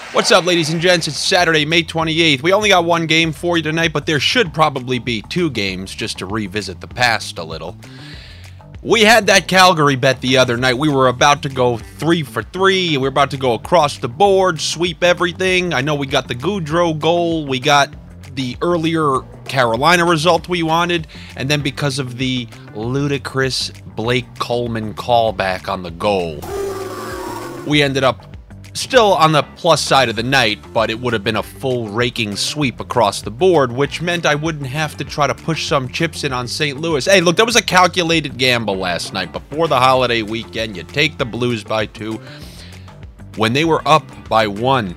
What's up, ladies and gents? It's Saturday, May 28th. We only got one game for you tonight, but there should probably be two games just to revisit the past a little. We had that Calgary bet the other night. We were about to go 3 for 3. We were about to go across the board, sweep everything. I know we got the Gaudreau goal. We got the earlier Carolina result we wanted. And then because of the ludicrous Blake Coleman callback on the goal, we ended up still on the plus side of the night, but it would have been a full raking sweep across the board, which meant I wouldn't have to try to push some chips in on St. Louis. Hey, look, that was a calculated gamble last night. Before the holiday weekend, you take the Blues by 2. When they were up by 1,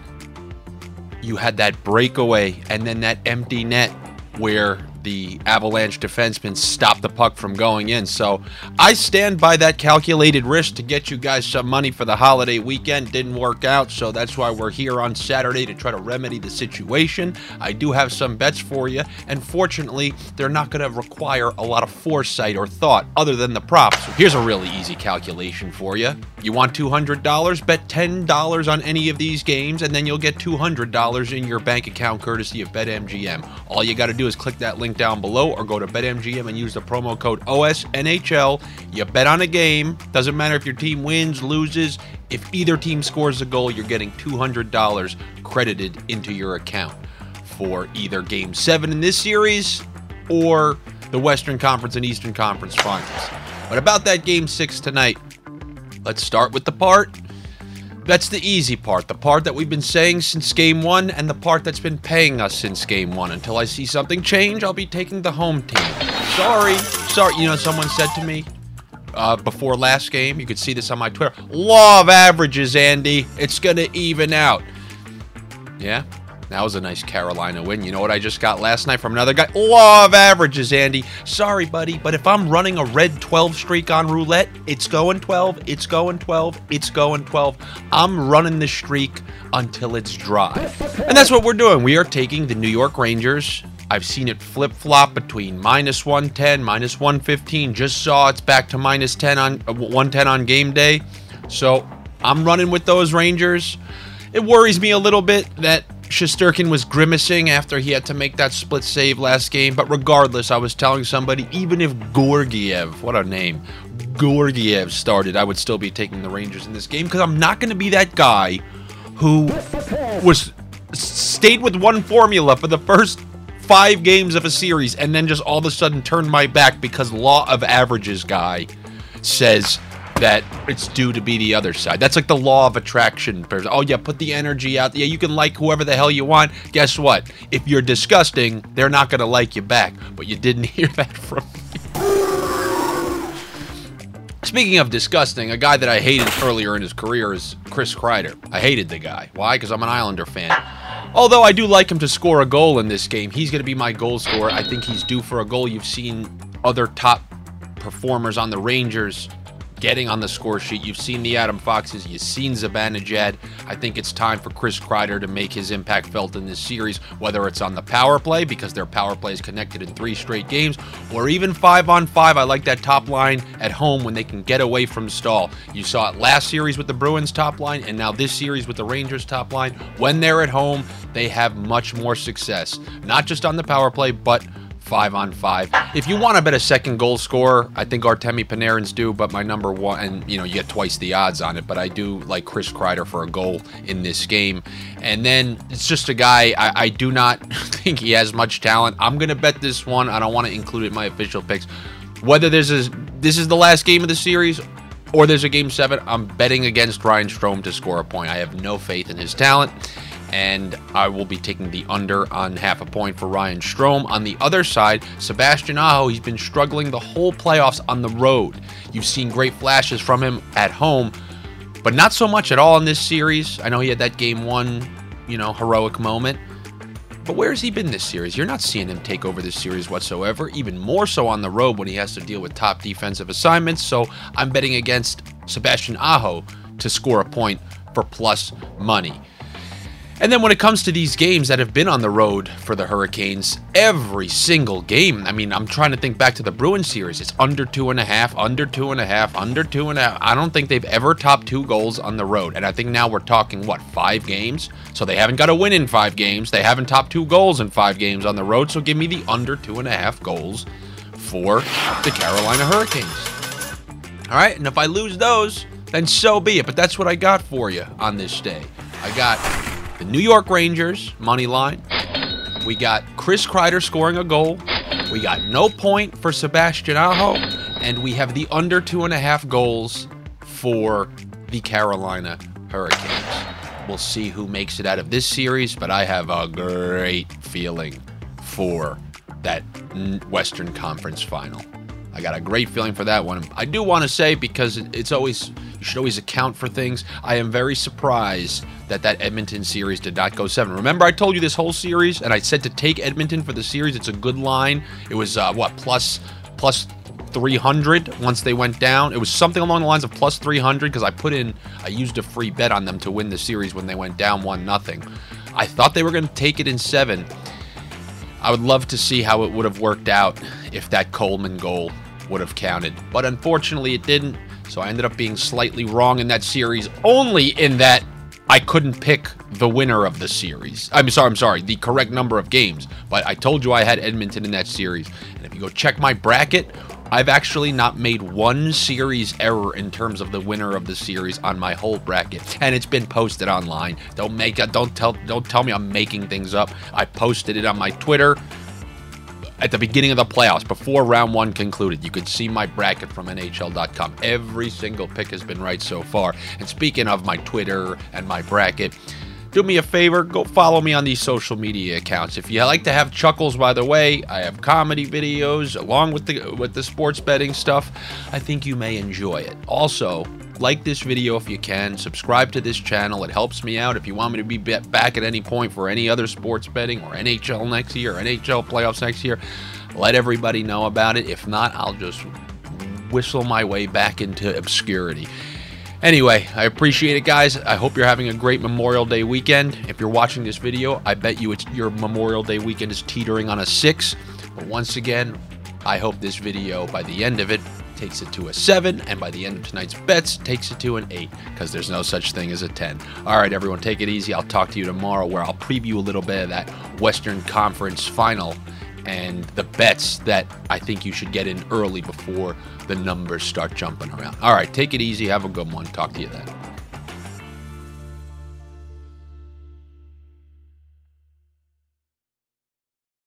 you had that breakaway and then that empty net where the Avalanche defenseman stopped the puck from going in. So I stand by that calculated risk to get you guys some money for the holiday weekend. Didn't work out, so that's why we're here on Saturday to try to remedy the situation. I do have some bets for you, and fortunately, they're not going to require a lot of foresight or thought other than the props. So here's a really easy calculation for you. You want $200? Bet $10 on any of these games, and then you'll get $200 in your bank account courtesy of BetMGM. All you got to do is click that link down below or go to BetMGM and use the promo code OSNHL. You bet on a game. Doesn't matter if your team wins, loses. If either team scores a goal, you're getting $200 credited into your account for either Game 7 in this series or the Western Conference and Eastern Conference Finals. But about that Game 6 tonight, let's start with the part that's the easy part, the part that we've been saying since Game 1 and the part that's been paying us since Game 1. Until I see something change, I'll be taking the home team. Sorry. You know, someone said to me before last game, you could see this on my Twitter, law of averages, Andy. It's going to even out. Yeah, that was a nice Carolina win. You know what I just got last night from another guy? Law of averages, Andy. Sorry, buddy, but if I'm running a red 12 streak on roulette, it's going 12, it's going 12, it's going 12. I'm running the streak until it's dry. And that's what we're doing. We are taking the New York Rangers. I've seen it flip-flop between minus 110, minus 115. Just saw it's back to minus 10 on 110 on game day. So I'm running with those Rangers. It worries me a little bit that Shesterkin was grimacing after he had to make that split save last game, but regardless, I was telling somebody, even if Georgiev, what a name, Georgiev started, I would still be taking the Rangers in this game, because I'm not going to be that guy who stayed with one formula for the first 5 games of a series and then just all of a sudden turned my back because law of averages guy says that it's due to be the other side. That's like the law of attraction. Oh, yeah, put the energy out. Yeah, you can like whoever the hell you want. Guess what? If you're disgusting, they're not going to like you back. But you didn't hear that from me. Speaking of disgusting, a guy that I hated earlier in his career is Chris Kreider. I hated the guy. Why? Because I'm an Islander fan. Although I do like him to score a goal in this game. He's going to be my goal scorer. I think he's due for a goal. You've seen other top performers on the Rangers getting on the score sheet. You've seen the Adam Foxes. You've seen Zibanejad. I think it's time for Chris Kreider to make his impact felt in this series, whether it's on the power play, because their power play is connected in 3 straight games, or even 5-on-5. I like that top line at home when they can get away from Stahl. You saw it last series with the Bruins top line, and now this series with the Rangers top line. When they're at home, they have much more success, not just on the power play, but 5-on-5. If you want to bet a second goal scorer, I think Artemi Panarin's due, but my number one, and you get twice the odds on it, but I do like Chris Kreider for a goal in this game. And then it's just a guy, I do not think he has much talent. I'm going to bet this one. I don't want to include it in my official picks. Whether this is the last game of the series or there's a Game 7, I'm betting against Ryan Strome to score a point. I have no faith in his talent, and I will be taking the under on half a point for Ryan Strome. On the other side, Sebastian Aho, he's been struggling the whole playoffs on the road. You've seen great flashes from him at home, but not so much at all in this series. I know he had that Game 1, heroic moment. But where has he been this series? You're not seeing him take over this series whatsoever, even more so on the road when he has to deal with top defensive assignments. So I'm betting against Sebastian Aho to score a point for plus money. And then when it comes to these games that have been on the road for the Hurricanes, every single game, I mean, I'm trying to think back to the Bruins series. It's under 2.5, under 2.5, under 2.5. I don't think they've ever topped 2 goals on the road. And I think now we're talking, 5 games? So they haven't got a win in 5 games. They haven't topped 2 goals in 5 games on the road. So give me the under 2.5 goals for the Carolina Hurricanes. All right, and if I lose those, then so be it. But that's what I got for you on this day. I got the New York Rangers, money line. We got Chris Kreider scoring a goal. We got no point for Sebastian Aho. And we have the under 2.5 goals for the Carolina Hurricanes. We'll see who makes it out of this series, but I have a great feeling for that Western Conference final. I got a great feeling for that one. I do want to say, because it's always, you should always account for things, I am very surprised that Edmonton series did not go 7. Remember, I told you this whole series, and I said to take Edmonton for the series. It's a good line. It was, plus 300 once they went down. It was something along the lines of plus 300, because I used a free bet on them to win the series when they went down 1-0. I thought they were going to take it in 7. I would love to see how it would have worked out if that Coleman goal would have counted. But unfortunately, it didn't. So I ended up being slightly wrong in that series, only in that I couldn't pick the winner of the series. I'm sorry, the correct number of games. But I told you I had Edmonton in that series. And if you go check my bracket, I've actually not made one series error in terms of the winner of the series on my whole bracket, and it's been posted online. Don't tell me I'm making things up. I posted it on my Twitter at the beginning of the playoffs, before round 1 concluded. You could see my bracket from NHL.com. Every single pick has been right so far. And speaking of my Twitter and my bracket, do me a favor, go follow me on these social media accounts. If you like to have chuckles, by the way, I have comedy videos along with the sports betting stuff. I think you may enjoy it. Also, like this video if you can. Subscribe to this channel. It helps me out. If you want me to be back at any point for any other sports betting or NHL next year, or NHL playoffs next year, let everybody know about it. If not, I'll just whistle my way back into obscurity. Anyway, I appreciate it, guys. I hope you're having a great Memorial Day weekend. If you're watching this video, I bet you your Memorial Day weekend is teetering on a 6. But once again, I hope this video, by the end of it, takes it to a 7, and by the end of tonight's bets, takes it to an 8, because there's no such thing as a 10. All right, everyone, take it easy. I'll talk to you tomorrow, where I'll preview a little bit of that Western Conference final and the bets that I think you should get in early before the numbers start jumping around. All right, take it easy. Have a good one. Talk to you then.